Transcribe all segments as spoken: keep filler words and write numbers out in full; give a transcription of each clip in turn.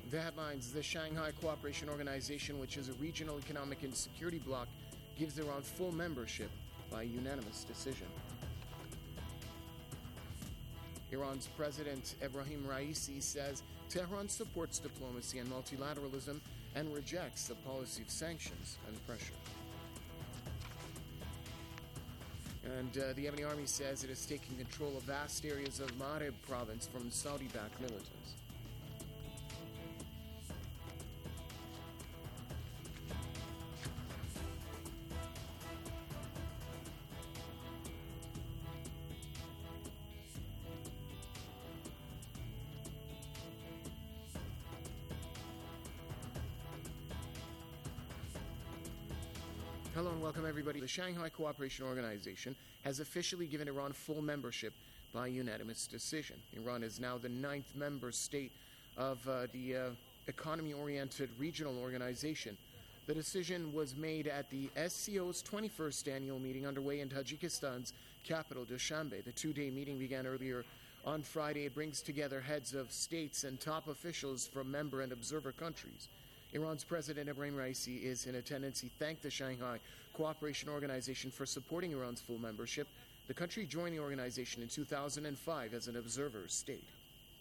The headlines: the Shanghai Cooperation Organization, which is a regional economic and security bloc, gives Iran full membership by unanimous decision. Iran's President Ebrahim Raisi says Tehran supports diplomacy and multilateralism and rejects a policy of sanctions and pressure. And uh, the Yemeni army says it is taking control of vast areas of Marib province from Saudi-backed militants. Hello and welcome everybody. The Shanghai Cooperation Organization has officially given Iran full membership by unanimous decision. Iran is now the ninth member state of uh, the uh, economy-oriented regional organization. The decision was made at the S C O's twenty-first annual meeting underway in Tajikistan's capital, Dushanbe. The two-day meeting began earlier on Friday. It brings together heads of states and top officials from member and observer countries. Iran's President Ebrahim Raisi is in attendance. He thanked the Shanghai Cooperation Organization for supporting Iran's full membership. The country joined the organization in two thousand five as an observer state.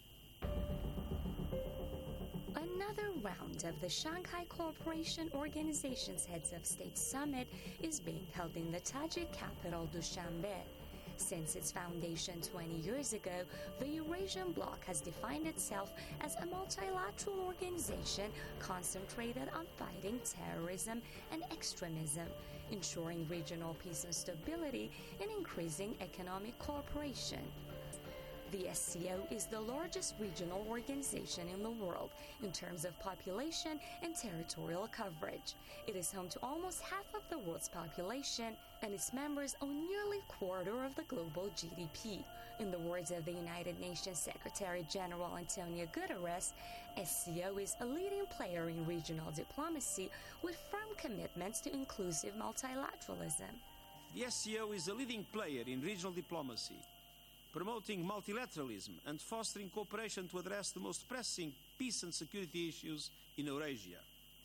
Another round of the Shanghai Cooperation Organization's Heads of State Summit is being held in the Tajik capital, Dushanbe. Since its foundation twenty years ago, the Eurasian Bloc has defined itself as a multilateral organization concentrated on fighting terrorism and extremism, ensuring regional peace and stability, and increasing economic cooperation. The S C O is the largest regional organization in the world in terms of population and territorial coverage. It is home to almost half of the world's population, and its members own nearly a quarter of the global G D P. In the words of the United Nations Secretary General Antonio Guterres, S C O is a leading player in regional diplomacy with firm commitments to inclusive multilateralism. The S C O is a leading player in regional diplomacy, promoting multilateralism and fostering cooperation to address the most pressing peace and security issues in Eurasia.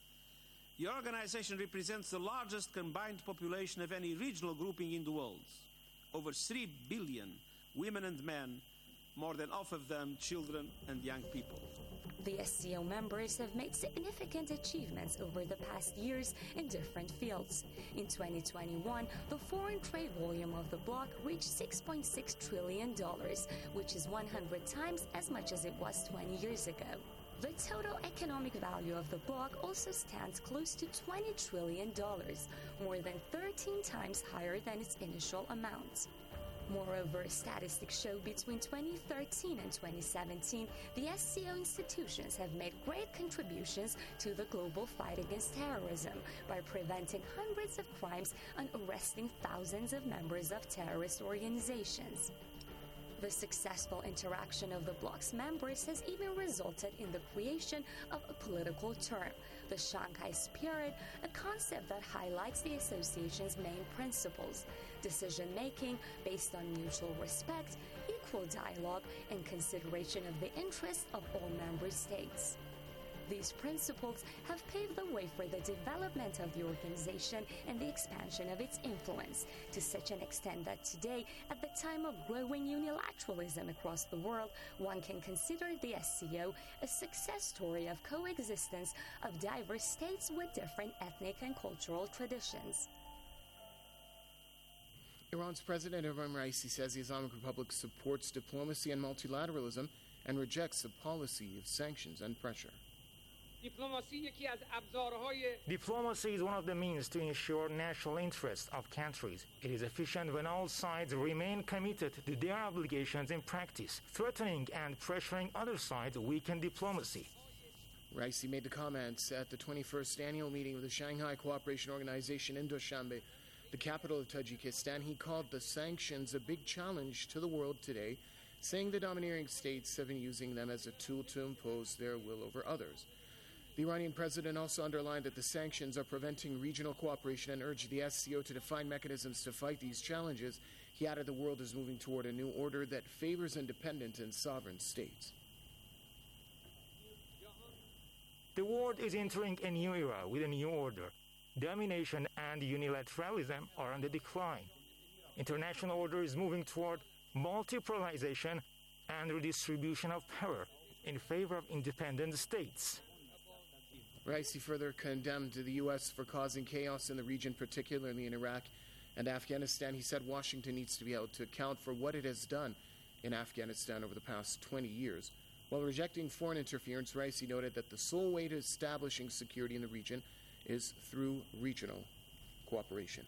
The organization represents the largest combined population of any regional grouping in the world. Over three billion women and men, more than half of them children and young people. The S C O members have made significant achievements over the past years in different fields. In twenty twenty-one, the foreign trade volume of the bloc reached six point six trillion dollars, which is one hundred times as much as it was twenty years ago. The total economic value of the bloc also stands close to twenty trillion dollars, more than thirteen times higher than its initial amount. Moreover, statistics show between twenty thirteen and twenty seventeen, the S C O institutions have made great contributions to the global fight against terrorism by preventing hundreds of crimes and arresting thousands of members of terrorist organizations. The successful interaction of the bloc's members has even resulted in the creation of a political term, the Shanghai Spirit, a concept that highlights the association's main principles: decision-making based on mutual respect, equal dialogue, and consideration of the interests of all member states. These principles have paved the way for the development of the organization and the expansion of its influence, to such an extent that today, at the time of growing unilateralism across the world, one can consider the S C O a success story of coexistence of diverse states with different ethnic and cultural traditions. Iran's President Ebrahim Raisi says the Islamic Republic supports diplomacy and multilateralism and rejects a policy of sanctions and pressure. Diplomacy is one of the means to ensure national interests of countries. It is efficient when all sides remain committed to their obligations in practice. Threatening and pressuring other sides weaken diplomacy. Raisi made the comments at the twenty-first annual meeting of the Shanghai Cooperation Organization in Dushanbe, the capital of Tajikistan. He called the sanctions a big challenge to the world today, saying the domineering states have been using them as a tool to impose their will over others. The Iranian president also underlined that the sanctions are preventing regional cooperation and urged the S C O to define mechanisms to fight these challenges. He added the world is moving toward a new order that favors independent and sovereign states. The world is entering a new era with a new order. Domination and unilateralism are on the decline. International order is moving toward multipolarization and redistribution of power in favor of independent states. Raisi further condemned the U S for causing chaos in the region, particularly in Iraq and Afghanistan. He said Washington needs to be able to account for what it has done in Afghanistan over the past twenty years. While rejecting foreign interference, Raisi noted that the sole way to establishing security in the region is through regional cooperation.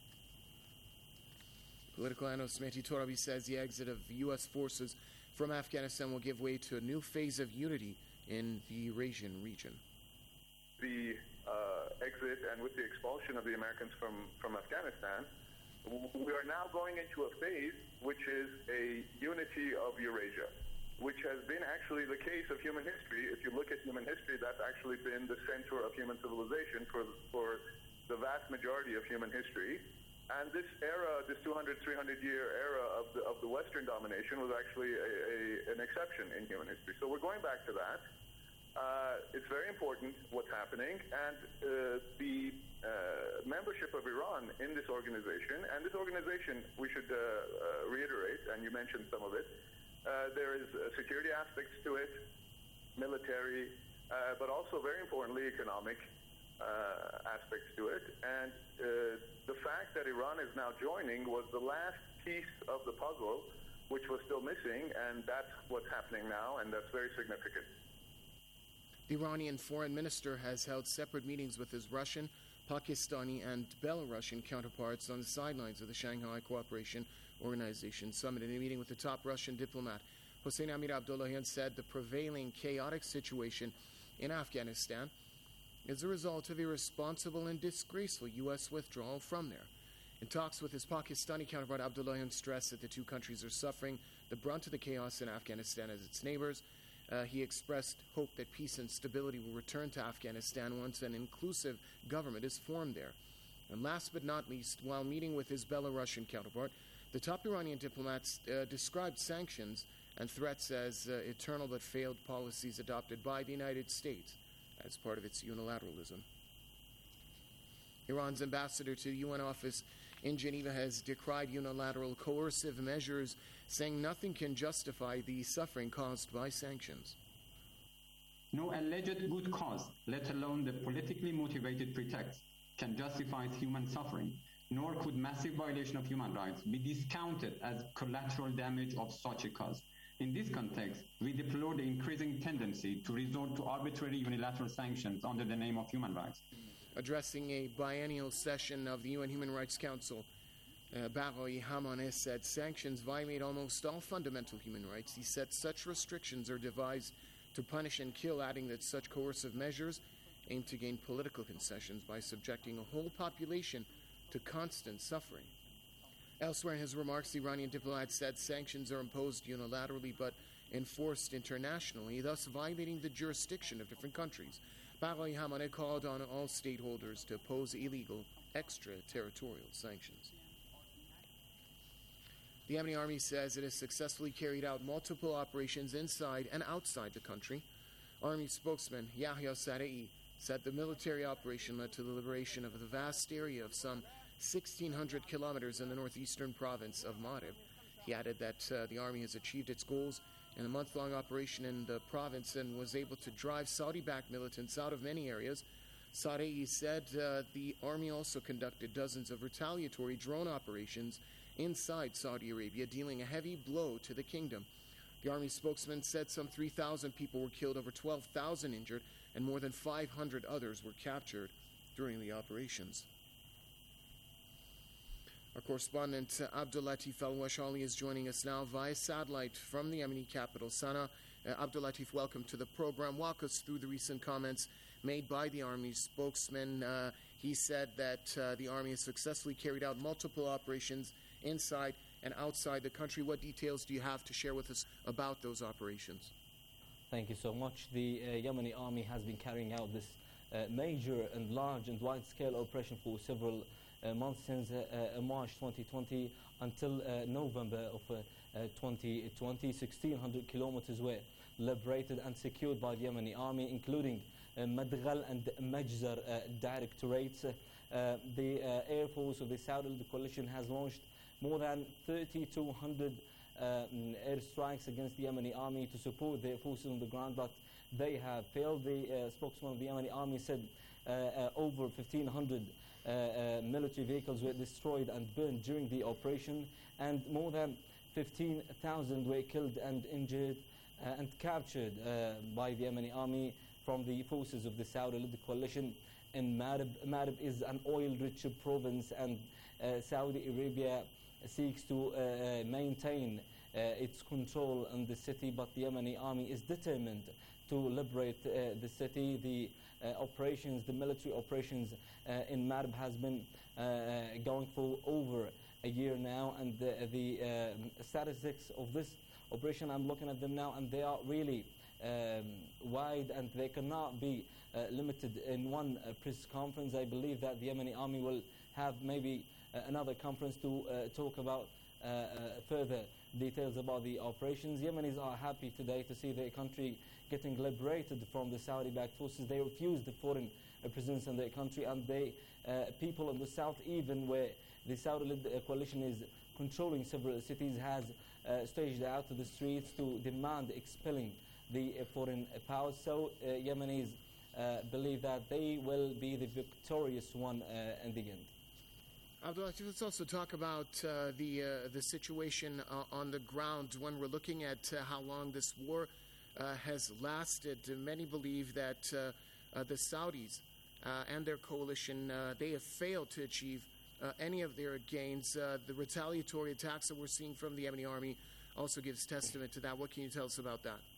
Political analyst Mehdi Torabi says the exit of U S forces from Afghanistan will give way to a new phase of unity in the Eurasian region. The uh, exit and with the expulsion of the Americans from, from Afghanistan, we are now going into a phase which is a unity of Eurasia, which has been actually the case of human history. If you look at human history, that's actually been the center of human civilization for, for the vast majority of human history. And this era, this two hundred, three hundred year era of the, of the Western domination was actually a, a, an exception in human history. So we're going back to that. Uh, it's very important what's happening, and uh, the uh, membership of Iran in this organization, and this organization, we should uh, uh, reiterate, and you mentioned some of it, uh, there is uh, security aspects to it, military, uh, but also very importantly economic uh, aspects to it, and uh, the fact that Iran is now joining was the last piece of the puzzle which was still missing, and that's what's happening now, and that's very significant. The Iranian foreign minister has held separate meetings with his Russian, Pakistani, and Belarusian counterparts on the sidelines of the Shanghai Cooperation Organization summit. In a meeting with the top Russian diplomat, Hossein Amir Abdullahian said the prevailing chaotic situation in Afghanistan is a result of irresponsible and disgraceful U S withdrawal from there. In talks with his Pakistani counterpart, Abdullahian stressed that the two countries are suffering the brunt of the chaos in Afghanistan as its neighbors. Uh, he expressed hope that peace and stability will return to Afghanistan once an inclusive government is formed there. And last but not least, while meeting with his Belarusian counterpart, the top Iranian diplomats uh, described sanctions and threats as uh, eternal but failed policies adopted by the United States as part of its unilateralism. Iran's ambassador to the U N office in Geneva has decried unilateral coercive measures, saying nothing can justify the suffering caused by sanctions. No alleged good cause, let alone the politically motivated pretext, can justify human suffering, nor could massive violation of human rights be discounted as collateral damage of such a cause. In this context, we deplore the increasing tendency to resort to arbitrary unilateral sanctions under the name of human rights. Addressing a biennial session of the U N Human Rights Council, uh, Baghaei Hamaneh said sanctions violate almost all fundamental human rights. He said such restrictions are devised to punish and kill, adding that such coercive measures aim to gain political concessions by subjecting a whole population to constant suffering. Elsewhere in his remarks, the Iranian diplomat said sanctions are imposed unilaterally but enforced internationally, thus violating the jurisdiction of different countries. Baghaei Hamaneh called on all stakeholders to oppose illegal extraterritorial sanctions. The Yemeni army says it has successfully carried out multiple operations inside and outside the country. Army spokesman Yahya Sarei said the military operation led to the liberation of the vast area of some sixteen hundred kilometers in the northeastern province of Marib. He added that uh, the army has achieved its goals in a month-long operation in the province and was able to drive Saudi-backed militants out of many areas. Sarei said uh, the army also conducted dozens of retaliatory drone operations inside Saudi Arabia, dealing a heavy blow to the kingdom. The army spokesman said some three thousand people were killed, over twelve thousand injured, and more than five hundred others were captured during the operations. Our correspondent uh, Abdul Latif Al-Washali is joining us now via satellite from the Yemeni capital, Sana'a. Uh, Abdul Latif, welcome to the program. Walk us through the recent comments made by the Army spokesman. Uh, he said that uh, the Army has successfully carried out multiple operations inside and outside the country. What details do you have to share with us about those operations? Thank you so much. The uh, Yemeni Army has been carrying out this uh, major and large and wide-scale operation for several Uh, uh, months since uh, uh, March twenty twenty until uh, November of uh, uh, twenty twenty. sixteen hundred kilometers were liberated and secured by the Yemeni army, including uh, Madghal and Majzar uh, directorates. Uh, uh, the uh, Air Force of the Saudi coalition has launched more than thirty-two hundred uh, airstrikes against the Yemeni army to support their forces on the ground, but they have failed. The uh, spokesman of the Yemeni army said uh, uh, over fifteen hundred uh, uh, military vehicles were destroyed and burned during the operation, and more than fifteen thousand were killed and injured uh, and captured uh, by the Yemeni army from the forces of the Saudi-led coalition in Marib. Marib is an oil-rich province, and uh, Saudi Arabia seeks to uh, maintain uh, its control on the city, but the Yemeni army is determined to liberate uh, the city. The uh, operations, the military operations uh, in Marib has been uh, going for over a year now, and the, the uh, statistics of this operation, I'm looking at them now, and they are really um, wide, and they cannot be uh, limited in one uh, press conference. I believe that the Yemeni army will have maybe uh, another conference to uh, talk about uh, uh, further details about the operations. Yemenis are happy today to see their country getting liberated from the Saudi-backed forces. They refuse the foreign uh, presence in their country, and they uh, people in the south, even where the Saudi-led uh, coalition is controlling several cities, has uh, staged out to the streets to demand expelling the uh, foreign uh, powers. So uh, Yemenis uh, believe that they will be the victorious one uh, in the end. Abdullah, let's also talk about uh, the uh, the situation uh, on the ground when we're looking at uh, how long this war uh, has lasted. Many believe that uh, uh, the Saudis uh, and their coalition, uh, they have failed to achieve uh, any of their gains. Uh, the retaliatory attacks that we're seeing from the Yemeni army also gives testament to that. What can you tell us about that?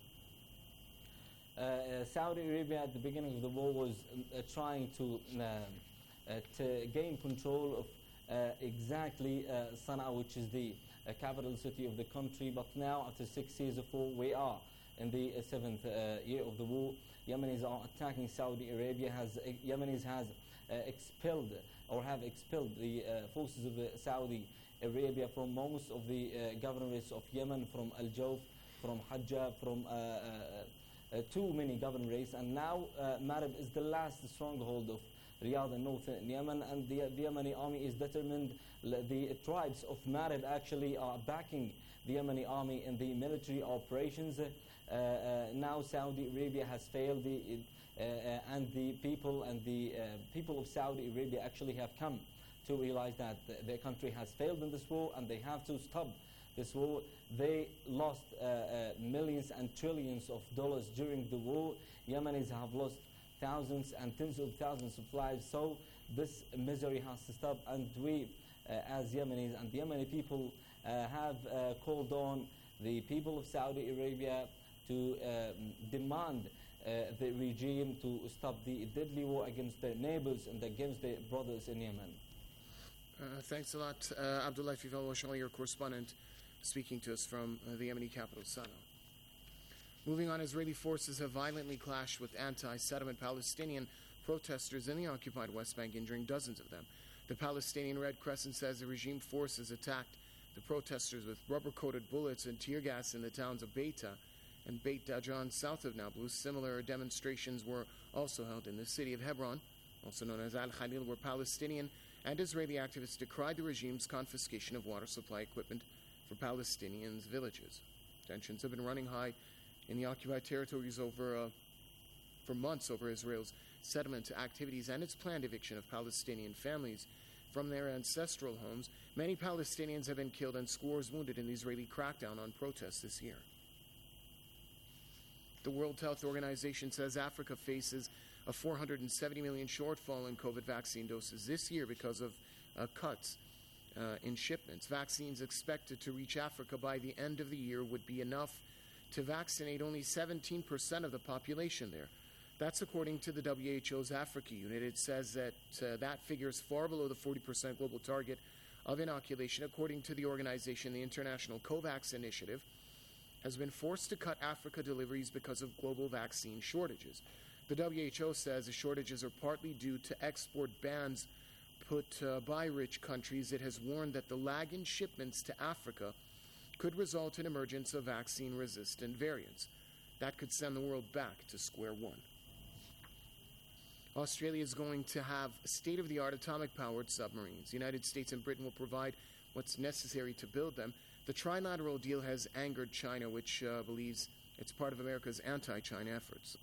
Uh, Saudi Arabia at the beginning of the war was uh, trying to um, Uh, to gain control of uh, exactly uh, Sana'a, which is the uh, capital city of the country. But now, after six years of war, we are in the uh, seventh uh, year of the war. Yemenis are attacking Saudi Arabia. Has uh, Yemenis has uh, expelled or have expelled the uh, forces of the Saudi Arabia from most of the uh, governorates of Yemen, from Al Jawf, from Hajjah, from uh, uh, uh, too many governorates, and now uh, Marib is the last stronghold of Riyadh and northern Yemen, and the, the Yemeni army is determined. The tribes of Marib actually are backing the Yemeni army in the military operations. Uh, uh, now Saudi Arabia has failed, the, uh, uh, and the people and the uh, people of Saudi Arabia actually have come to realize that th- their country has failed in this war, and they have to stop this war. They lost uh, uh, millions and trillions of dollars during the war. Yemenis have lost thousands and tens of thousands of lives. So this misery has to stop, and we uh, as Yemenis and the Yemeni people uh, have uh, called on the people of Saudi Arabia to uh, demand uh, the regime to stop the deadly war against their neighbors and against their brothers in Yemen. Uh, thanks a lot, uh, Abdullah Fifal, your correspondent, speaking to us from uh, the Yemeni capital, Sana'a. Moving on, Israeli forces have violently clashed with anti-settlement Palestinian protesters in the occupied West Bank, injuring dozens of them. The Palestinian Red Crescent says the regime forces attacked the protesters with rubber-coated bullets and tear gas in the towns of Beita and Beit Dajan, south of Nablus. Similar demonstrations were also held in the city of Hebron, also known as Al-Khalil, where Palestinian and Israeli activists decried the regime's confiscation of water supply equipment for Palestinians' villages. Tensions have been running high in the occupied territories over uh, for months over Israel's settlement activities and its planned eviction of Palestinian families from their ancestral homes. Many Palestinians have been killed and scores wounded in the Israeli crackdown on protests this year. The World Health Organization says Africa faces a four hundred seventy million shortfall in COVID vaccine doses this year because of uh, cuts uh, in shipments. Vaccines expected to reach Africa by the end of the year would be enough to vaccinate only seventeen percent of the population there. That's according to the W H O's Africa unit. It says that uh, that figure is far below the forty percent global target of inoculation. According to the organization, the International COVAX Initiative has been forced to cut Africa deliveries because of global vaccine shortages. The W H O says the shortages are partly due to export bans put uh, by rich countries, it has warned that the lag in shipments to Africa could result in emergence of vaccine-resistant variants. That could send the world back to square one. Australia is going to have state-of-the-art atomic-powered submarines. The United States and Britain will provide what's necessary to build them. The trilateral deal has angered China, which uh, believes it's part of America's anti-China efforts.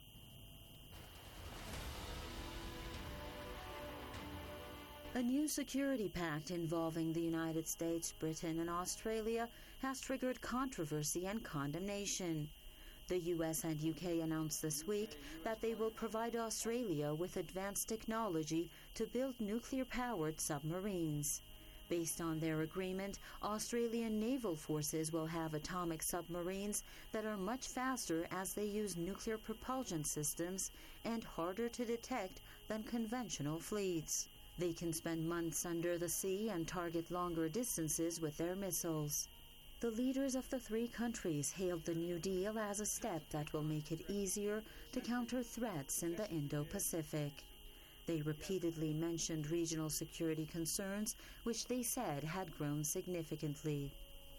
A new security pact involving the United States, Britain, and Australia has triggered controversy and condemnation. The U S and U K announced this week that they will provide Australia with advanced technology to build nuclear-powered submarines. Based on their agreement, Australian naval forces will have atomic submarines that are much faster as they use nuclear propulsion systems and harder to detect than conventional fleets. They can spend months under the sea and target longer distances with their missiles. The leaders of the three countries hailed the New Deal as a step that will make it easier to counter threats in the Indo-Pacific. They repeatedly mentioned regional security concerns, which they said had grown significantly.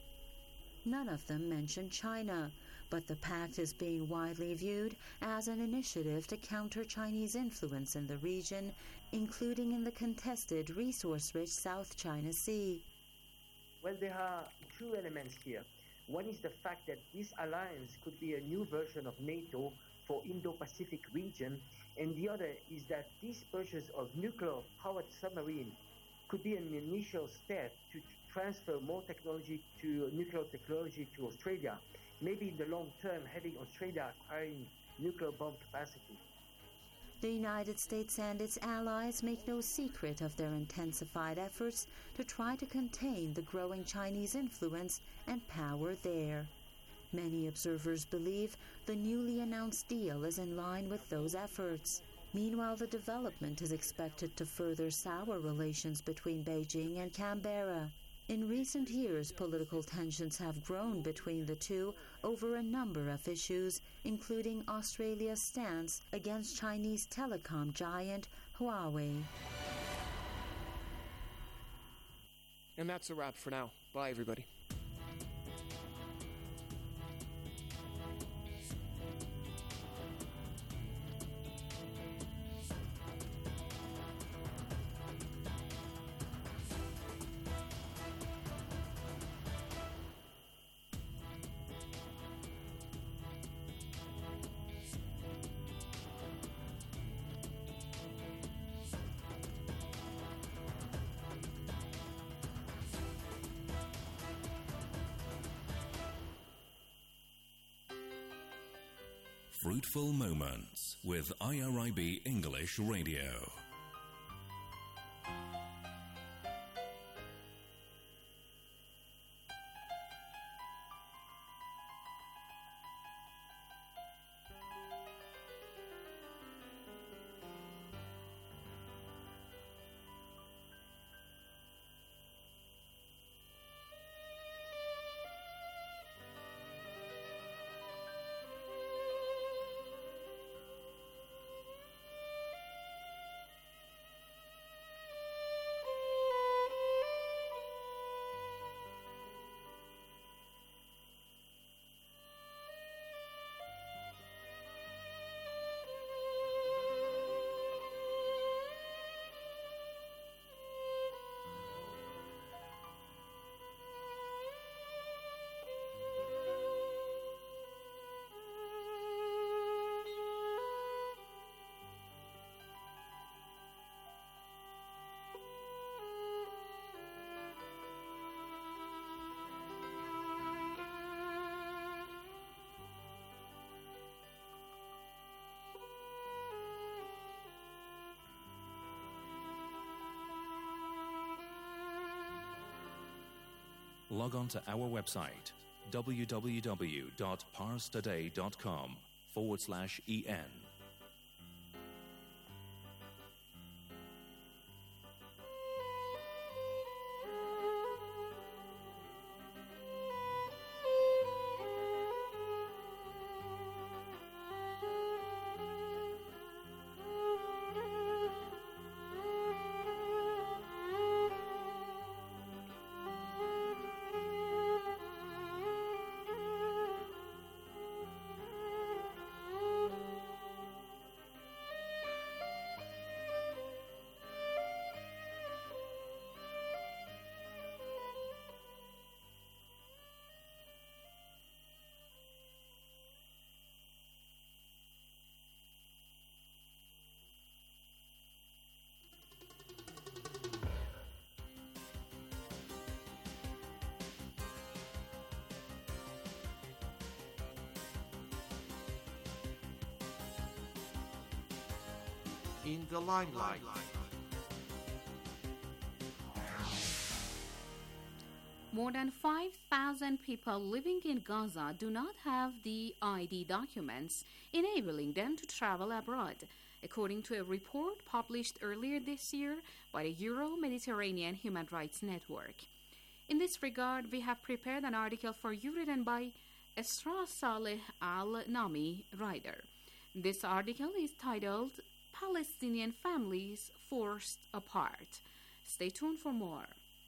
None of them mentioned China, but the pact is being widely viewed as an initiative to counter Chinese influence in the region, including in the contested, resource-rich South China Sea. Well, there are two elements here. One is the fact that this alliance could be a new version of NATO for Indo-Pacific region, and the other is that this purchase of nuclear-powered submarine could be an initial step to transfer more technology to nuclear technology to Australia. Maybe in the long term, having Australia acquiring nuclear bomb capacity. The United States and its allies make no secret of their intensified efforts to try to contain the growing Chinese influence and power there. Many observers believe the newly announced deal is in line with those efforts. Meanwhile, the development is expected to further sour relations between Beijing and Canberra. In recent years, political tensions have grown between the two over a number of issues, including Australia's stance against Chinese telecom giant Huawei. And that's a wrap for now. Bye, everybody. Fruitful Moments with I R I B English Radio. Log on to our website, www.parstoday.com forward slash EN. in the limelight. More than five thousand people living in Gaza do not have the I D documents enabling them to travel abroad, according to a report published earlier this year by the Euro-Mediterranean Human Rights Network. In this regard, we have prepared an article for you written by Esra Saleh Al-Nami, writer. This article is titled Palestinian Families Forced Apart. Stay tuned for more.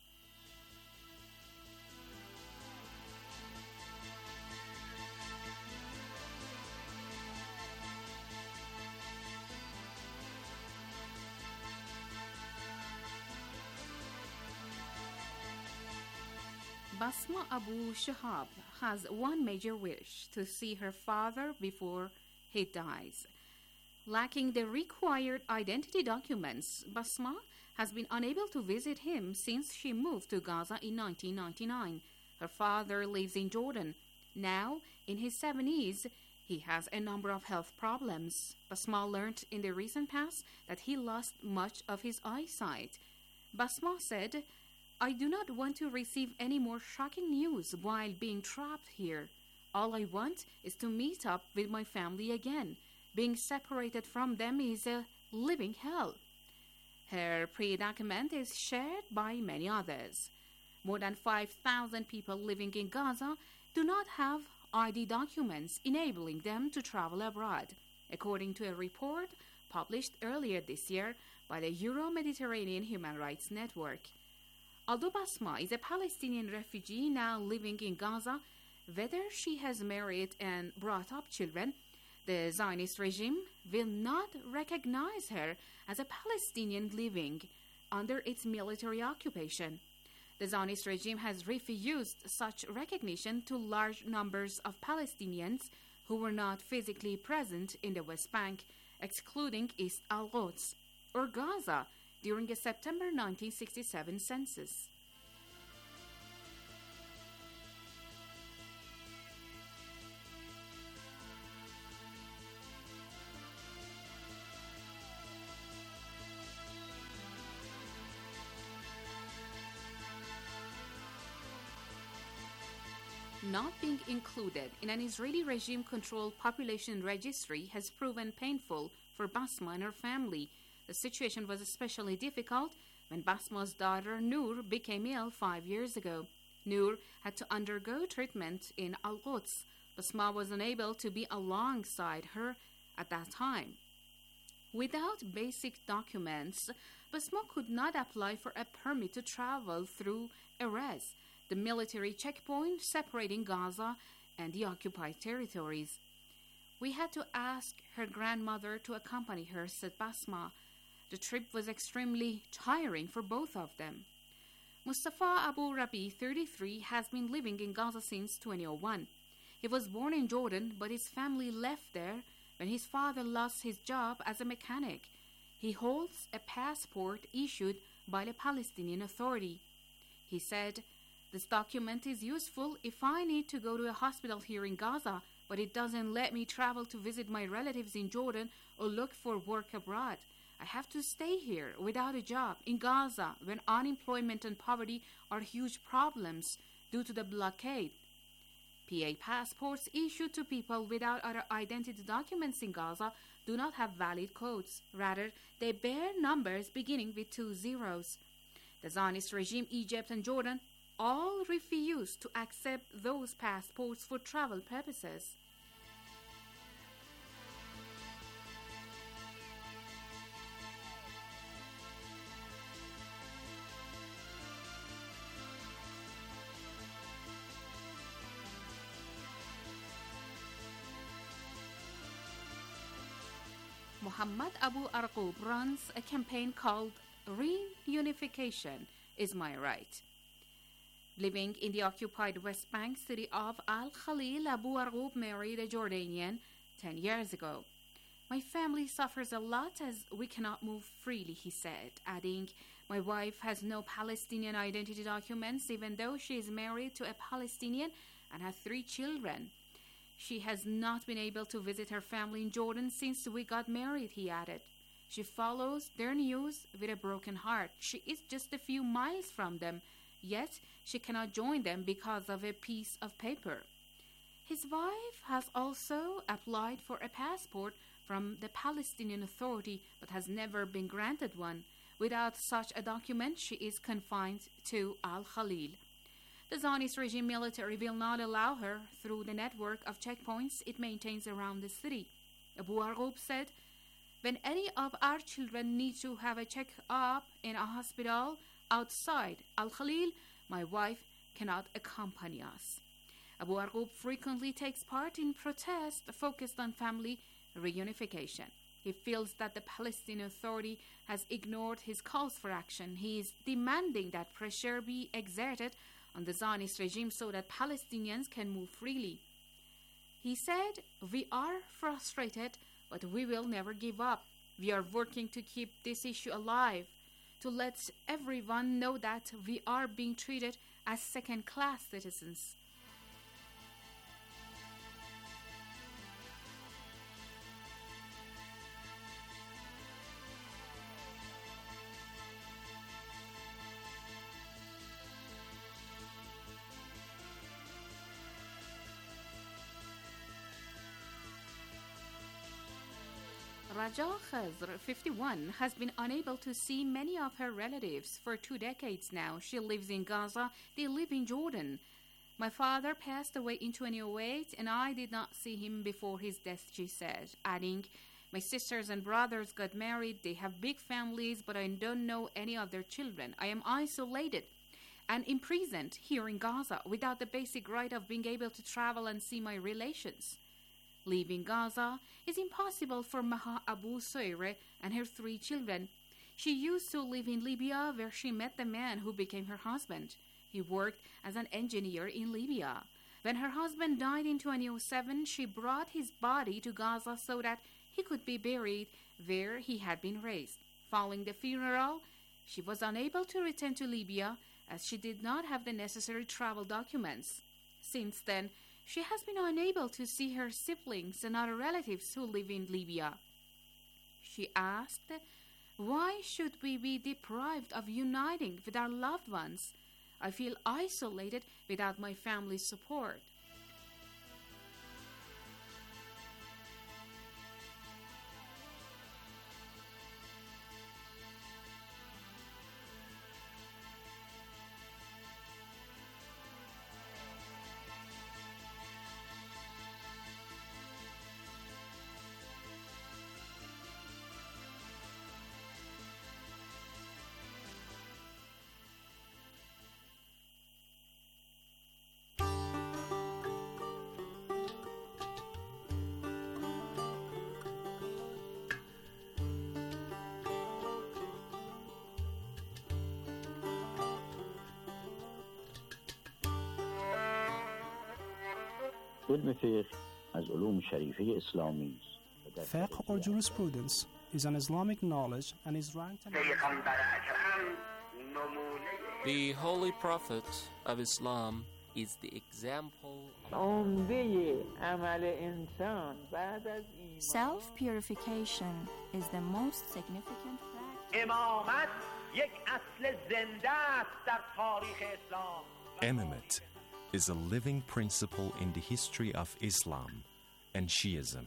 Basma Abu Shahab has one major wish: to see her father before he dies. Lacking the required identity documents, Basma has been unable to visit him since she moved to Gaza in nineteen ninety-nine. Her father lives in Jordan. Now, in his seventies, he has a number of health problems. Basma learned in the recent past that he lost much of his eyesight. Basma said, "I do not want to receive any more shocking news while being trapped here. All I want is to meet up with my family again. Being separated from them is a living hell." Her predicament is shared by many others. More than five thousand people living in Gaza do not have I D documents enabling them to travel abroad, according to a report published earlier this year by the Euro-Mediterranean Human Rights Network. Although Basma is a Palestinian refugee now living in Gaza, whether she has married and brought up children, the Zionist regime will not recognize her as a Palestinian living under its military occupation. The Zionist regime has refused such recognition to large numbers of Palestinians who were not physically present in the West Bank, excluding East Al-Quds or Gaza, during a September nineteen sixty-seven census. Not being included in an Israeli regime-controlled population registry has proven painful for Basma and her family. The situation was especially difficult when Basma's daughter Noor became ill five years ago. Noor had to undergo treatment in Al-Quds. Basma was unable to be alongside her at that time. Without basic documents, Basma could not apply for a permit to travel through Erez, the military checkpoint separating Gaza and the occupied territories. "We had to ask her grandmother to accompany her," said Basma. The trip was extremely tiring for both of them. Mustafa Abu Rabi, thirty-three, has been living in Gaza since twenty oh one. He was born in Jordan, but his family left there when his father lost his job as a mechanic. He holds a passport issued by the Palestinian Authority. He said, "This document is useful if I need to go to a hospital here in Gaza, but it doesn't let me travel to visit my relatives in Jordan or look for work abroad. I have to stay here without a job in Gaza when unemployment and poverty are huge problems due to the blockade." P A passports issued to people without other identity documents in Gaza do not have valid codes. Rather, they bear numbers beginning with two zeros. The Zionist regime, Egypt, and Jordan all refuse to accept those passports for travel purposes. Muhammad Abu Arqoub runs a campaign called Reunification is My Right. Living in the occupied West Bank city of Al-Khalil, Abu Arqoub married a Jordanian ten years ago. "My family suffers a lot as we cannot move freely," he said, adding, "My wife has no Palestinian identity documents even though she is married to a Palestinian and has three children. She has not been able to visit her family in Jordan since we got married," he added. She follows their news with a broken heart. She is just a few miles from them, yet she cannot join them because of a piece of paper. His wife has also applied for a passport from the Palestinian Authority but has never been granted one. Without such a document, she is confined to Al-Khalil. The Zionist regime military will not allow her through the network of checkpoints it maintains around the city. Abu Arqoub said, "When any of our children need to have a check-up in a hospital outside Al-Khalil, my wife cannot accompany us." Abu Arqoub frequently takes part in protests focused on family reunification. He feels that the Palestinian Authority has ignored his calls for action. He is demanding that pressure be exerted on the Zionist regime so that Palestinians can move freely. He said, "We are frustrated, but we will never give up. We are working to keep this issue alive, to let everyone know that we are being treated as second-class citizens." Raja Khazr, fifty-one, has been unable to see many of her relatives for two decades now. She lives in Gaza. They live in Jordan. "My father passed away in twenty oh eight, and I did not see him before his death," she said, adding, "My sisters and brothers got married. They have big families, but I don't know any of their children. I am isolated and imprisoned here in Gaza without the basic right of being able to travel and see my relations." Leaving Gaza is impossible for Maha Abu Soire and her three children. She used to live in Libya, where she met the man who became her husband. He worked as an engineer in Libya. When her husband died in twenty oh seven, she brought his body to Gaza so that he could be buried where he had been raised. Following the funeral, she was unable to return to Libya as she did not have the necessary travel documents. Since then, she has been unable to see her siblings and other relatives who live in Libya. She asked, "Why should we be deprived of uniting with our loved ones? I feel isolated without my family's support." Fiqh or jurisprudence is an Islamic knowledge and is ranked. The Holy Prophet of Islam is the example. Self-purification is the most significant fact. Imamate is a living principle in the history of Islam and Shiism.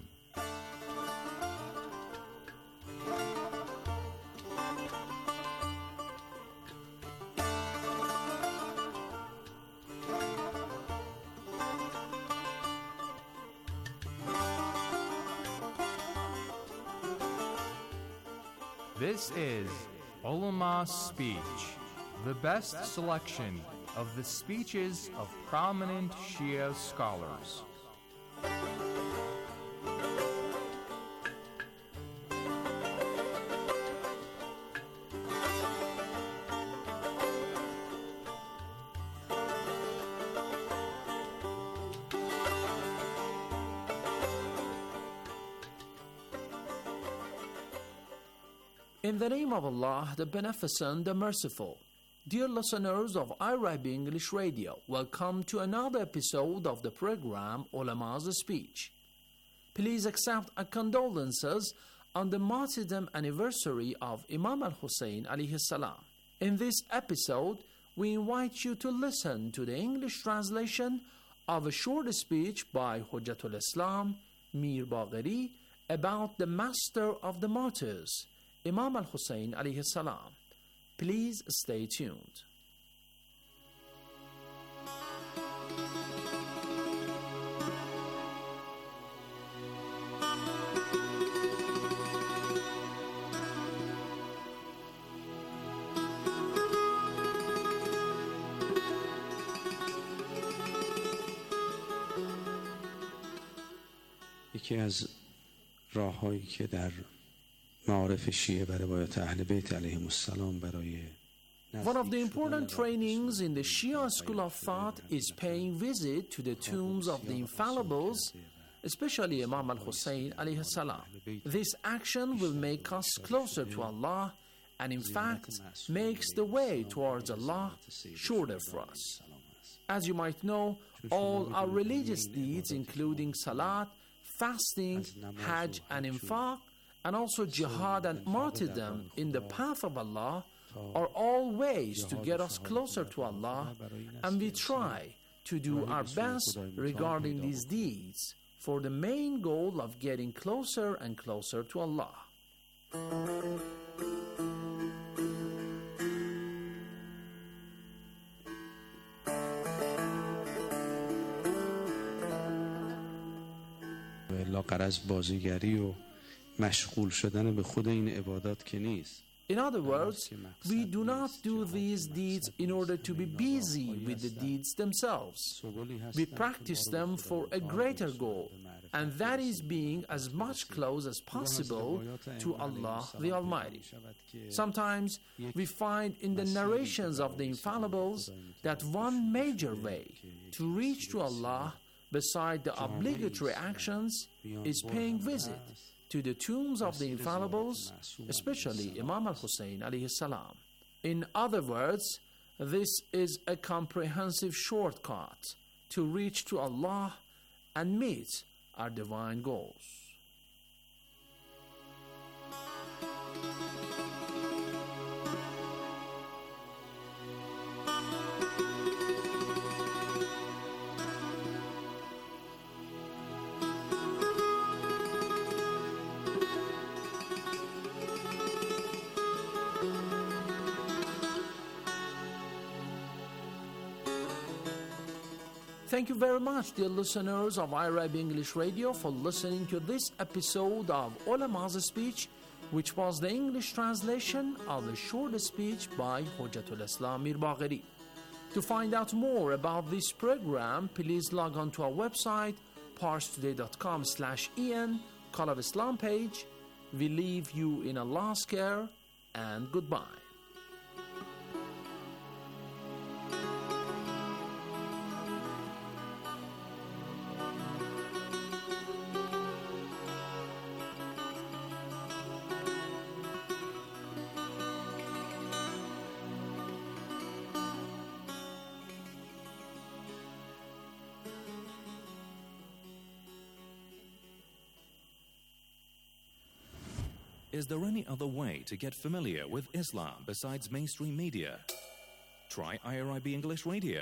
This is Ulama Speech, the best selection of the speeches of prominent Shia scholars. In the name of Allah, the Beneficent, the Merciful. Dear listeners of I R I B English Radio, welcome to another episode of the program Ulama's Speech. Please accept our condolences on the martyrdom anniversary of Imam al-Hussein alayhi salam. In this episode, we invite you to listen to the English translation of a short speech by Hujjatul Islam, Mir Bagheri, about the master of the martyrs, Imam al-Hussein alayhi salam. Please stay tuned. یکی از راه‌هایی که در معارف شیعه برای روایات اهل بیت علیهم السلام برای One of the important trainings in the Shia school of thought is paying visit to the tombs of the infallibles, especially Imam al-Hussein alayhi salam. This action will make us closer to Allah and in fact makes the way towards Allah shorter for us. As you might know, all our religious deeds including salat, fasting, hajj and infaq, and also jihad and martyrdom in the path of Allah are all ways to get us closer to Allah, and we try to do our best regarding these deeds for the main goal of getting closer and closer to Allah. لا غرض بازیگری و مشغول شدن به خود این عبادات که نیست. In other words, we do not do these deeds in order to be busy with the deeds themselves. We practice them for a greater goal, and that is being as much close as possible to Allah the Almighty. Sometimes we find in the narrations of the infallibles that one major way to reach to Allah beside the obligatory actions is paying visit to the tombs of the infallibles, especially Imam al-Hussein alayhi salam. In other words, this is a comprehensive shortcut to reach to Allah and meet our divine goals. Thank you very much, dear listeners of I R I B English Radio, for listening to this episode of Ulama's Speech, which was the English translation of a short speech by Hujjatul Islam Mir Bagheri. To find out more about this program, please log on to our website, parstoday.com slash en, Call of Islam page. We leave you in Allah's care, and goodbye. Is there any other way to get familiar with Islam besides mainstream media? Try I R I B English Radio.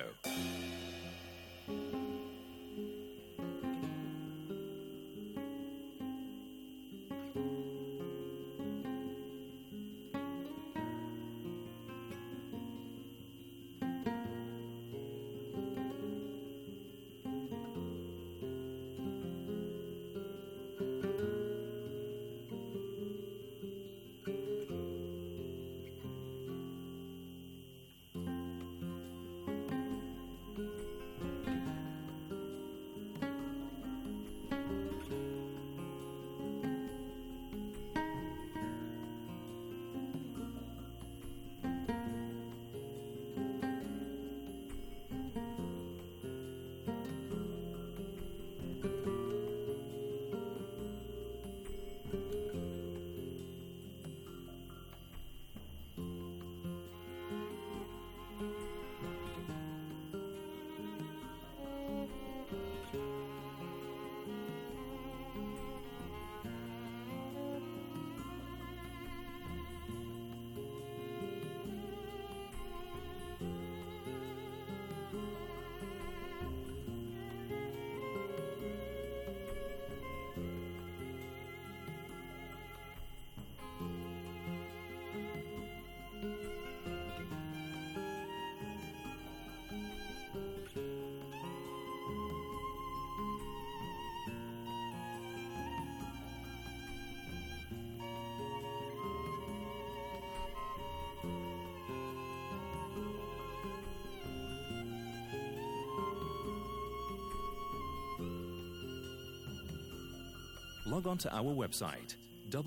log on to our website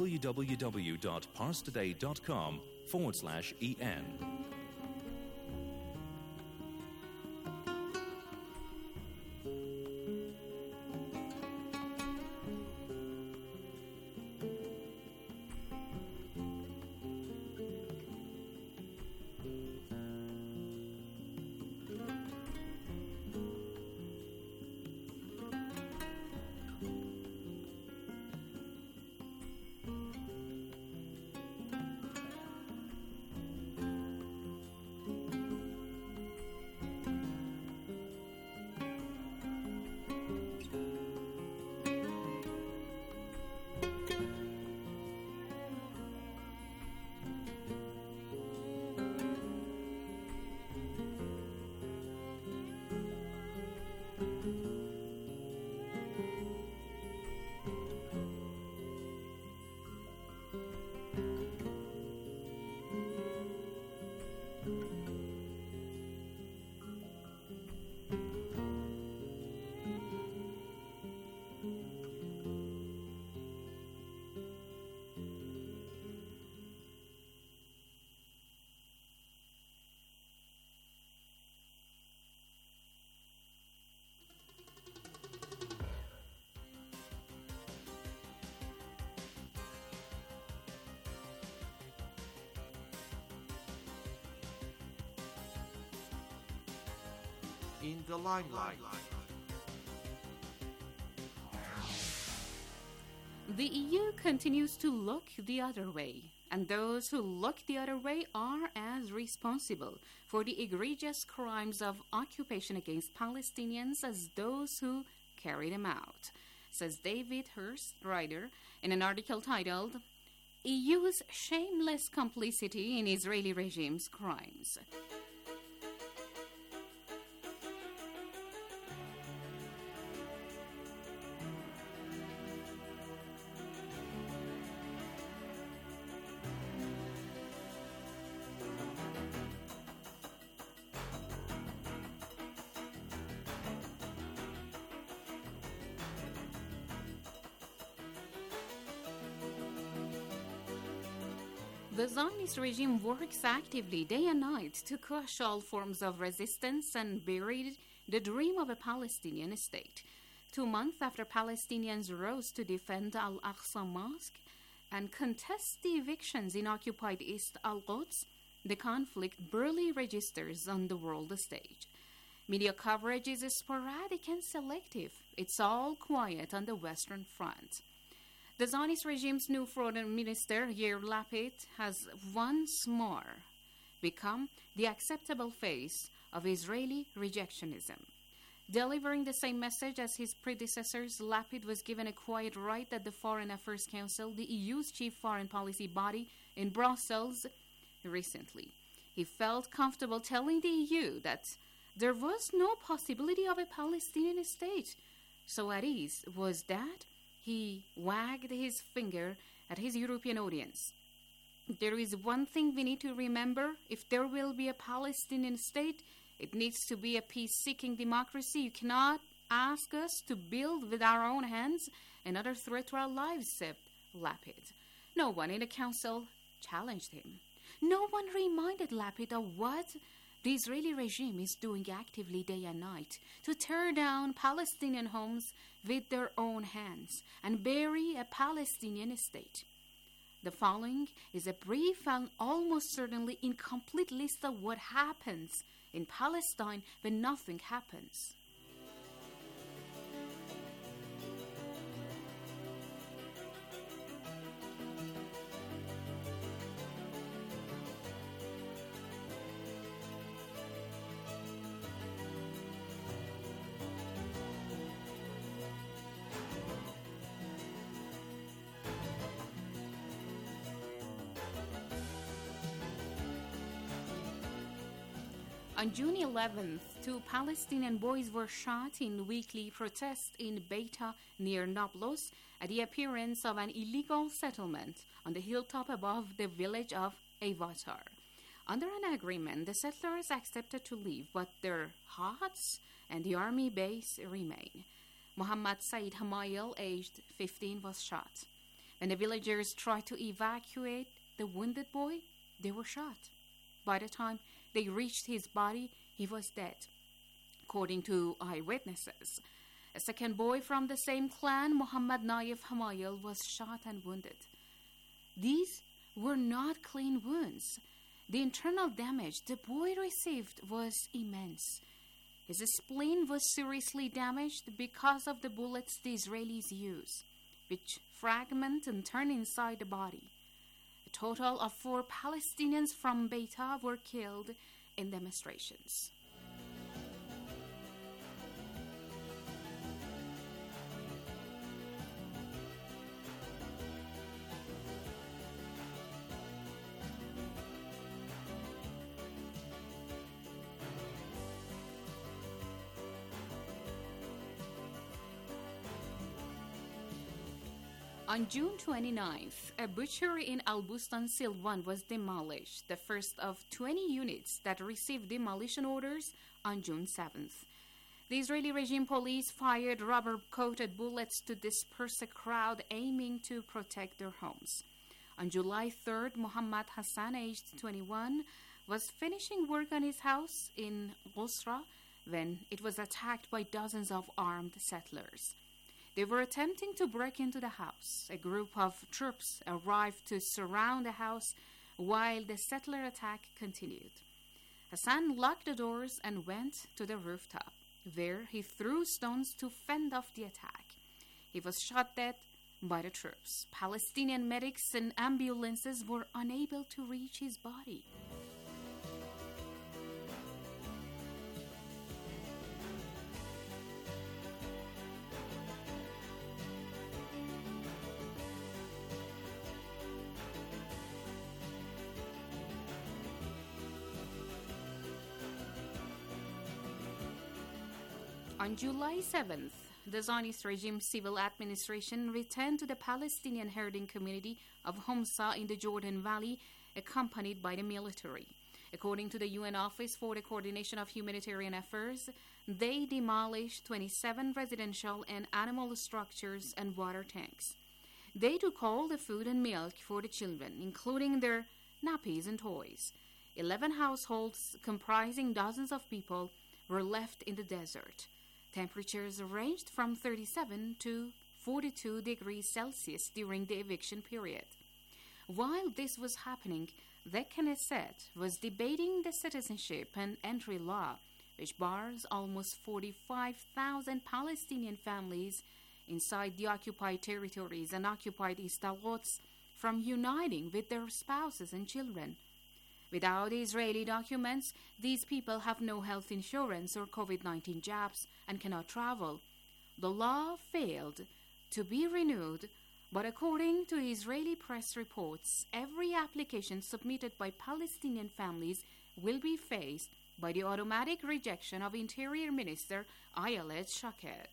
www.parstoday.com forward slash en. In the limelight. The E U continues to look the other way, and those who look the other way are as responsible for the egregious crimes of occupation against Palestinians as those who carry them out, says David Hurst, writer, in an article titled E U's Shameless Complicity in Israeli Regime's Crimes. The Zionist regime works actively day and night to crush all forms of resistance and bury the dream of a Palestinian state. Two months after Palestinians rose to defend Al-Aqsa Mosque and contest the evictions in occupied East Al-Quds, the conflict barely registers on the world stage. Media coverage is sporadic and selective. It's all quiet on the Western Front. The Zionist regime's new foreign minister, Yair Lapid, has once more become the acceptable face of Israeli rejectionism. Delivering the same message as his predecessors, Lapid was given a quiet right at the Foreign Affairs Council, the E U's chief foreign policy body, in Brussels recently. He felt comfortable telling the E U that there was no possibility of a Palestinian state. So at ease was that he wagged his finger at his European audience. There is one thing we need to remember. If there will be a Palestinian state, it needs to be a peace-seeking democracy. You cannot ask us to build with our own hands another threat to our lives, said Lapid. No one in the council challenged him. No one reminded Lapid of what the Israeli regime is doing actively day and night to tear down Palestinian homes with their own hands and bury a Palestinian state. The following is a brief and almost certainly incomplete list of what happens in Palestine when nothing happens. On June eleventh, two Palestinian boys were shot in weekly protest in Beita near Nablus at the appearance of an illegal settlement on the hilltop above the village of Avatar. Under an agreement, the settlers accepted to leave, but their huts and the army base remain. Muhammad Said Hamayel, aged fifteen, was shot. When the villagers tried to evacuate the wounded boy, they were shot. By the time they reached his body, he was dead. According to eyewitnesses, a second boy from the same clan, Muhammad Naif Hamayel, was shot and wounded. These were not clean wounds. The internal damage the boy received was immense. His spleen was seriously damaged because of the bullets the Israelis use, which fragment and turn inside the body. A total of four Palestinians from Beita were killed in demonstrations. On June twenty-ninth, a butchery in Al Bustan Silwan was demolished, the first of twenty units that received demolition orders on June seventh. The Israeli regime police fired rubber-coated bullets to disperse a crowd aiming to protect their homes. On July third, Muhammad Hassan, aged twenty-one, was finishing work on his house in Ghusra when it was attacked by dozens of armed settlers. They were attempting to break into the house. A group of troops arrived to surround the house while the settler attack continued. Hassan locked the doors and went to the rooftop, where he threw stones to fend off the attack. He was shot dead by the troops. Palestinian medics and ambulances were unable to reach his body. On July seventh, the Zionist regime civil administration returned to the Palestinian herding community of Homsa in the Jordan Valley, accompanied by the military. According to the U N Office for the Coordination of Humanitarian Affairs, they demolished twenty-seven residential and animal structures and water tanks. They took all the food and milk for the children, including their nappies and toys. Eleven households comprising dozens of people were left in the desert. Temperatures ranged from thirty-seven to forty-two degrees Celsius during the eviction period. While this was happening, the Knesset was debating the citizenship and entry law, which bars almost forty-five thousand Palestinian families inside the occupied territories and occupied Istalots from uniting with their spouses and children. Without Israeli documents, these people have no health insurance or COVID nineteen jabs and cannot travel. The law failed to be renewed, but according to Israeli press reports, every application submitted by Palestinian families will be faced by the automatic rejection of Interior Minister Ayelet Shaked.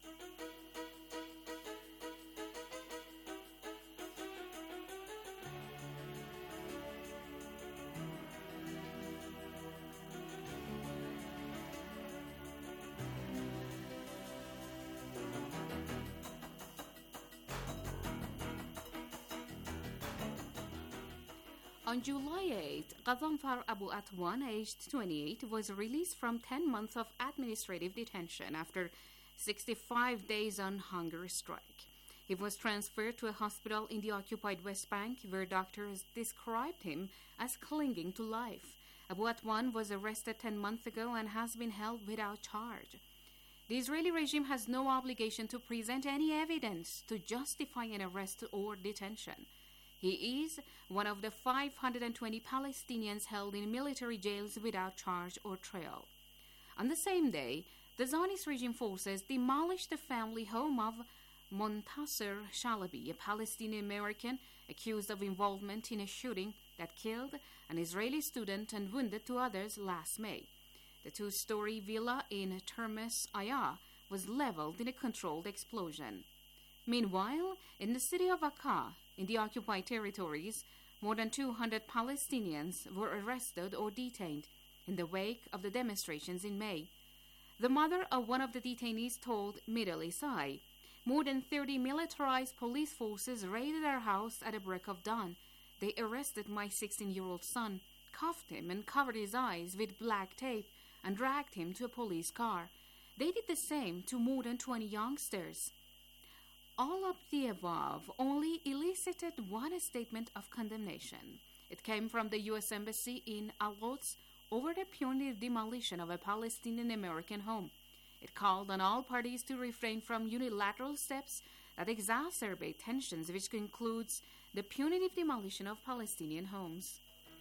On July eighth, Ghazanfar Abu Atwan, aged twenty-eight, was released from ten months of administrative detention after sixty-five days on hunger strike. He was transferred to a hospital in the occupied West Bank, where doctors described him as clinging to life. Abu Atwan was arrested ten months ago and has been held without charge. The Israeli regime has no obligation to present any evidence to justify an arrest or detention. He is one of the five hundred twenty Palestinians held in military jails without charge or trial. On the same day, the Zionist regime forces demolished the family home of Montasser Shalabi, a Palestinian American accused of involvement in a shooting that killed an Israeli student and wounded two others last May. The two-story villa in Termes Aya was leveled in a controlled explosion. Meanwhile, in the city of Akka, in the occupied territories, more than two hundred Palestinians were arrested or detained in the wake of the demonstrations in May. The mother of one of the detainees told Middle East Eye, more than thirty militarized police forces raided our house at the break of dawn. They arrested my sixteen-year-old son, cuffed him and covered his eyes with black tape and dragged him to a police car. They did the same to more than twenty youngsters. All of the above only elicited one statement of condemnation. It came from the U S Embassy in Al-Quds over the punitive demolition of a Palestinian American home. It called on all parties to refrain from unilateral steps that exacerbate tensions, which includes the punitive demolition of Palestinian homes.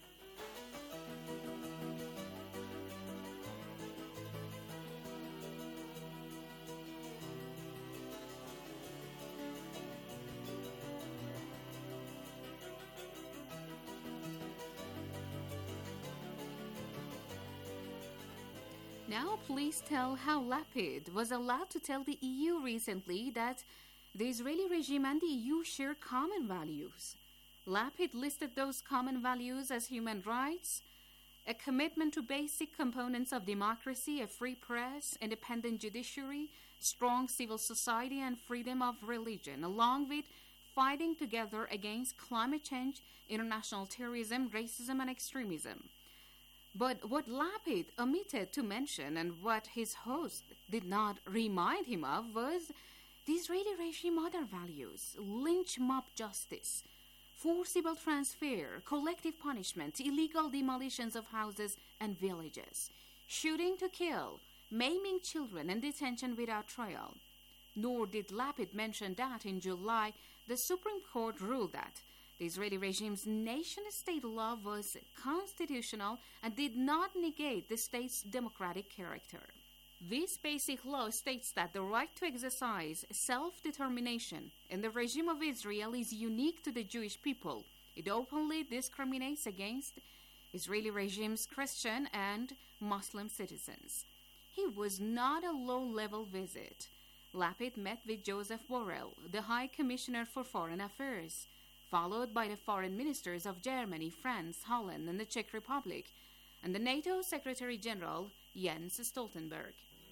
Now please tell how Lapid was allowed to tell the E U recently that the Israeli regime and the E U share common values. Lapid listed those common values as human rights, a commitment to basic components of democracy, a free press, independent judiciary, strong civil society, and freedom of religion, along with fighting together against climate change, international terrorism, racism, and extremism. But what Lapid omitted to mention and what his host did not remind him of was the Israeli regime other values: lynch mob justice, forcible transfer, collective punishment, illegal demolitions of houses and villages, shooting to kill, maiming children, and detention without trial. Nor did Lapid mention that in July, the Supreme Court ruled that the Israeli regime's nation-state law was constitutional and did not negate the state's democratic character. This basic law states that the right to exercise self-determination in the regime of Israel is unique to the Jewish people. It openly discriminates against Israeli regime's Christian and Muslim citizens. He was not a low-level visit. Lapid met with Joseph Borrell, the High Commissioner for Foreign Affairs, followed by the foreign ministers of Germany, France, Holland, and the Czech Republic, and the NATO Secretary General Jens Stoltenberg.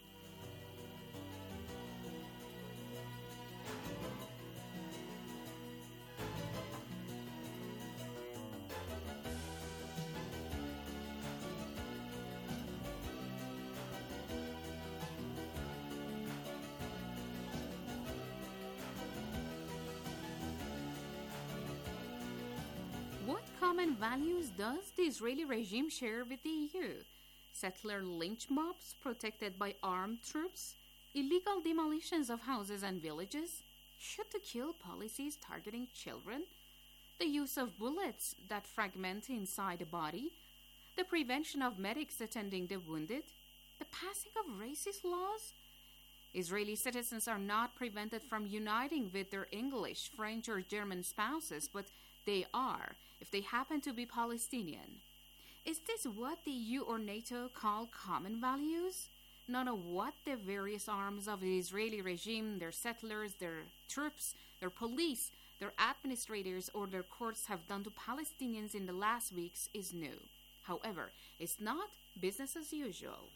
What common values does the Israeli regime share with the E U? Settler lynch mobs protected by armed troops? Illegal demolitions of houses and villages? Shoot-to-kill policies targeting children? The use of bullets that fragment inside the body? The prevention of medics attending the wounded? The passing of racist laws? Israeli citizens are not prevented from uniting with their English, French, or German spouses, but they are if they happen to be Palestinian. Is this what the E U or NATO call common values? None of what the various arms of the Israeli regime, their settlers, their troops, their police, their administrators, or their courts have done to Palestinians in the last weeks is new. However, it's not business as usual.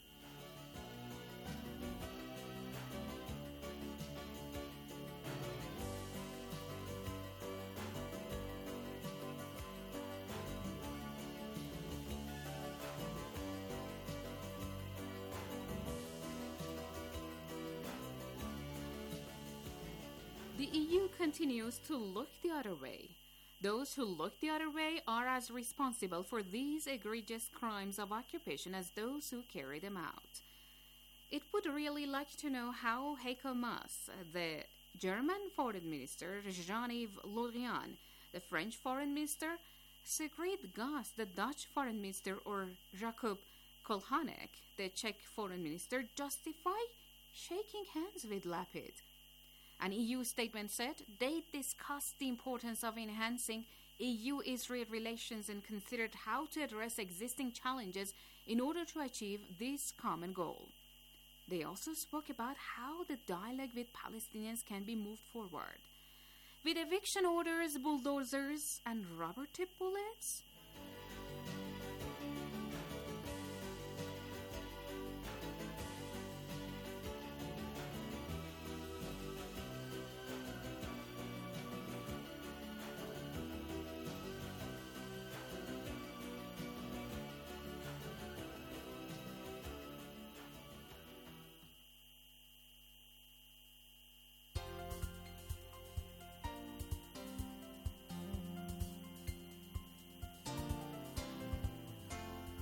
The E U continues to look the other way. Those who look the other way are as responsible for these egregious crimes of occupation as those who carry them out. It would really like to know how Heiko Maas, the German foreign minister, Jean-Yves Le Drian, the French foreign minister, Sigrid Gass, the Dutch foreign minister, or Jakub Kulhanek, the Czech foreign minister, justify shaking hands with Lapid. An E U statement said they discussed the importance of enhancing E U-Israel relations and considered how to address existing challenges in order to achieve this common goal. They also spoke about how the dialogue with Palestinians can be moved forward. With eviction orders, bulldozers, and rubber-tip bullets?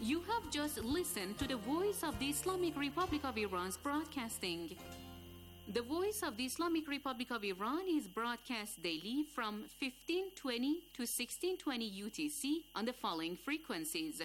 You have just listened to the Voice of the Islamic Republic of Iran's broadcasting. The Voice of the Islamic Republic of Iran is broadcast daily from fifteen twenty to sixteen twenty U T C on the following frequencies.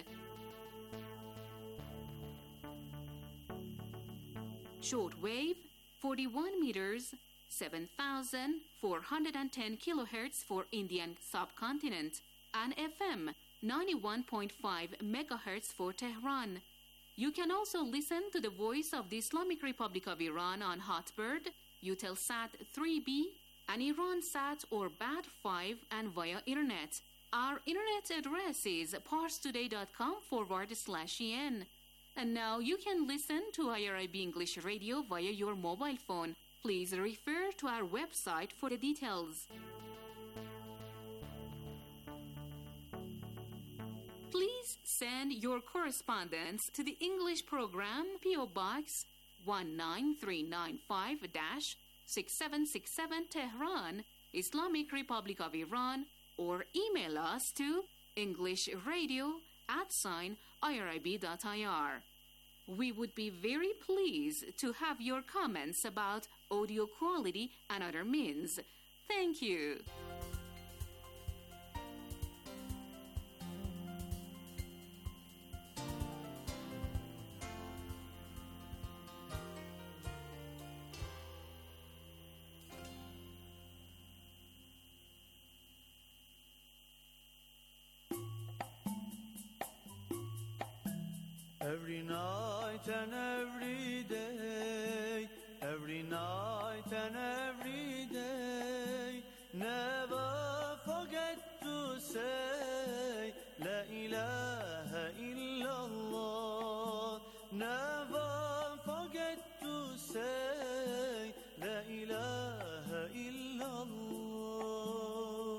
Shortwave, forty-one meters, seven thousand four hundred ten kilohertz for Indian subcontinent, and F M, ninety-one point five megahertz for Tehran. You can also listen to the Voice of the Islamic Republic of Iran on Hotbird, Eutelsat three B, and IranSat or B A D five, and via Internet. Our Internet address is parstoday.com forward slash en. And now you can listen to I R I B English Radio via your mobile phone. Please refer to our website for the details. Please send your correspondence to the English program P O Box one nine three nine five six seven six seven Tehran, Islamic Republic of Iran, or email us to englishradio at sign irib.ir. We would be very pleased to have your comments about audio quality and other means. Thank you. Every night and every day, every night and every day, never forget to say La ilaha illallah. Never forget to say La ilaha illallah.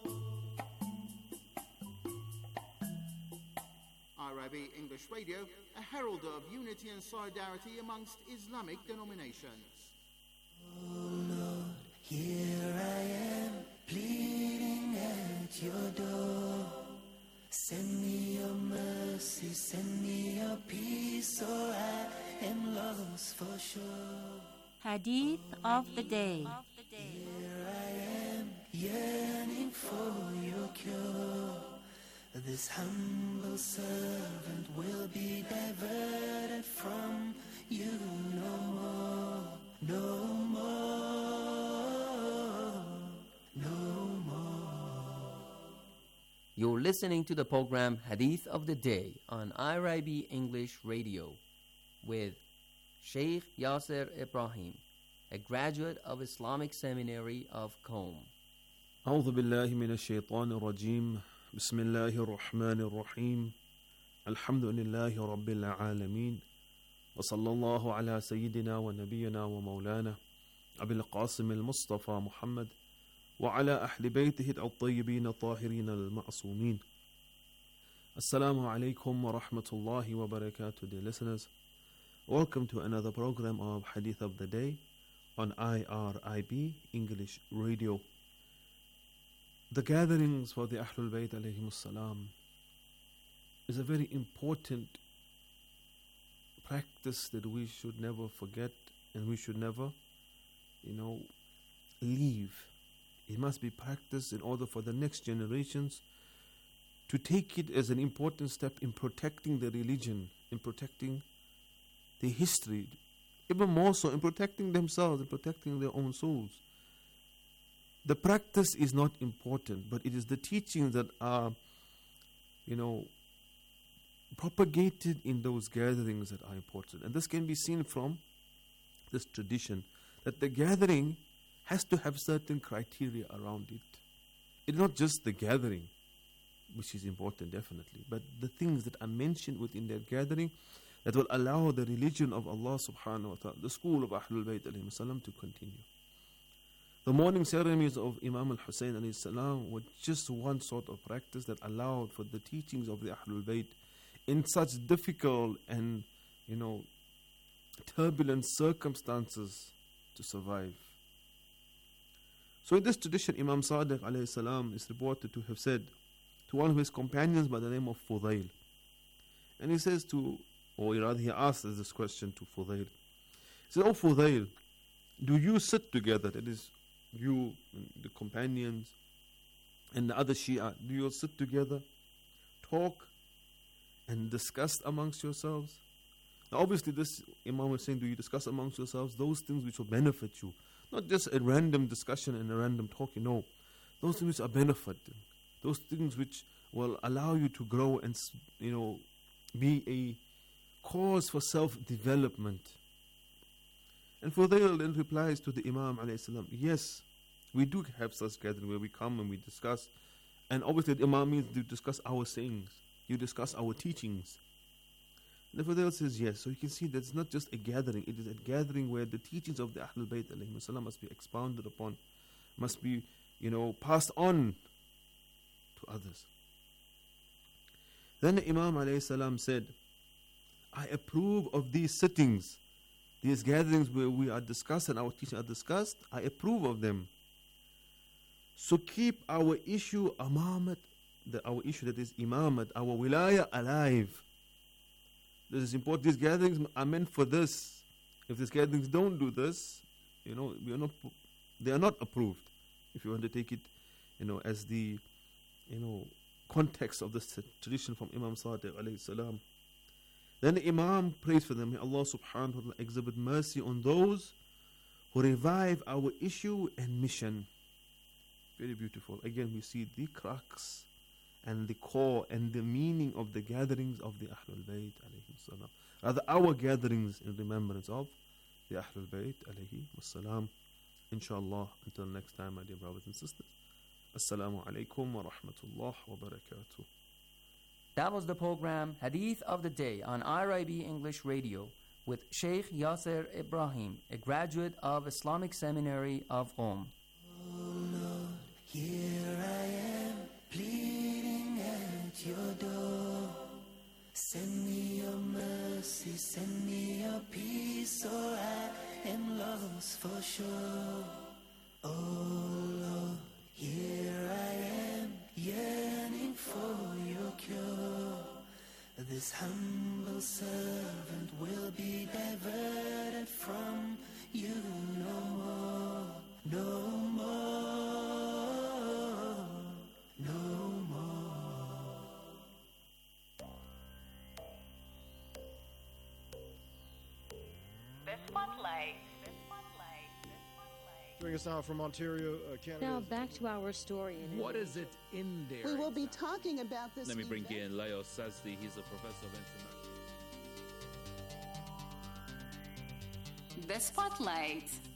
I R I B English Radio, a herald of unity and solidarity amongst Islamic denominations. Oh Lord, here I am, pleading at your door. Send me your mercy, send me your peace, or I am lost for sure. Hadith of the day. Here I am, yearning for your cure. This humble servant will be diverted from you no more, no more, no more. You're listening to the program Hadith of the Day on I R I B English Radio with Sheikh Yasser Ibrahim, a graduate of Islamic Seminary of Qom. أعوذ بالله من الشيطان الرجيم. بسم الله الرحمن الرحيم. الحمد لله رب العالمين. وصلى الله على سيدنا ونبينا ومولانا أبي القاسم المصطفى محمد وعلى أهل بيته الطيبين الطاهرين المعصومين. Assalamu alaikum wa rahmatullahi wa barakatuh, dear listeners. Welcome to another program of Hadith of the Day on I R I B English Radio. The gatherings for the Ahlul Bayt alayhimus salam is a very important practice that we should never forget and we should never, you know, leave. It must be practiced in order for the next generations to take it as an important step in protecting the religion, in protecting the history, even more so in protecting themselves, in protecting their own souls. The practice is not important, but it is the teachings that are, you know, propagated in those gatherings that are important. And this can be seen from this tradition, that the gathering has to have certain criteria around it. It's not just the gathering, which is important definitely, but the things that are mentioned within that gathering that will allow the religion of Allah subhanahu wa ta'ala, the school of Ahlul Bayt alayhi salam, to continue. The morning ceremonies of Imam al-Hussein alayhi salam were just one sort of practice that allowed for the teachings of the Ahlul Bayt in such difficult and, you know, turbulent circumstances to survive. So in this tradition, Imam Sadiq alayhi salam is reported to have said to one of his companions by the name of Fudail, And he says to, or rather he asks this question to Fudayl. He says, "Oh Fudayl, do you sit together, that is, you, and the companions, and the other Shia, do you all sit together, talk, and discuss amongst yourselves?" Now obviously this Imam was saying, do you discuss amongst yourselves those things which will benefit you? Not just a random discussion and a random talking, no. Those things which are benefiting. Those things which will allow you to grow and, you know, be a cause for self-development. And Fudayl then replies to the Imam alayhi salam, yes, we do have such gathering where we come and we discuss. And obviously the Imam means to discuss our sayings. You discuss our teachings. And Fudayl says yes. So you can see that it's not just a gathering. It is a gathering where the teachings of the Ahlul Bayt alayhi salam must be expounded upon, must be, you know, passed on to others. Then the Imam alayhi salam said, I approve of these sittings, these gatherings where we are discussed and our teachings are discussed. I approve of them. So keep our issue imamat, the, our issue that is imamat, our wilaya alive. This is important. These gatherings are meant for this. If these gatherings don't do this, you know, we are not, they are not approved. If you want to take it, you know, as the, you know, context of this tradition from Imam Sadiq alayhi salam. Then the Imam prays for them. May Allah subhanahu wa ta'ala exhibit mercy on those who revive our issue and mission. Very beautiful. Again, we see the crux and the core and the meaning of the gatherings of the Ahlul Bayt alayhi salam. Rather, our gatherings in remembrance of the Ahlul Bayt alayhi salam. Inshallah, until next time, my dear brothers and sisters. Assalamu alaikum wa rahmatullah wa barakatuh. That was the program Hadith of the Day on I R I B English Radio with Sheikh Yasser Ibrahim, a graduate of Islamic Seminary of Qom. Oh Lord, here I am, pleading at your door. Send me your mercy, send me your peace, or I am lost for sure. Oh Lord, here I am, yearning for your cure. This humble servant will be diverted from you no more, no more, no more. The Spotlight. Joining us now from Ontario, uh, Canada. Now back to our story. In what is it in there? We will be talking about this. Let me bring in Leo Sazdi. He's a professor of international. The Spotlight.